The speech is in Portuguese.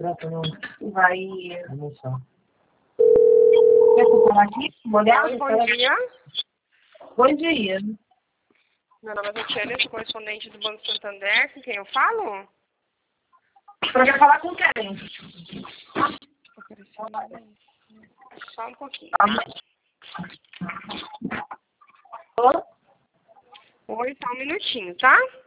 Vai. Quer falar aqui? Oi, bom dia. Bom dia. Meu nome é Tatiana, sou correspondente do Banco Santander. Com quem eu falo? Você quer falar com quem? Só um pouquinho. Oi? Oi, só um minutinho, tá?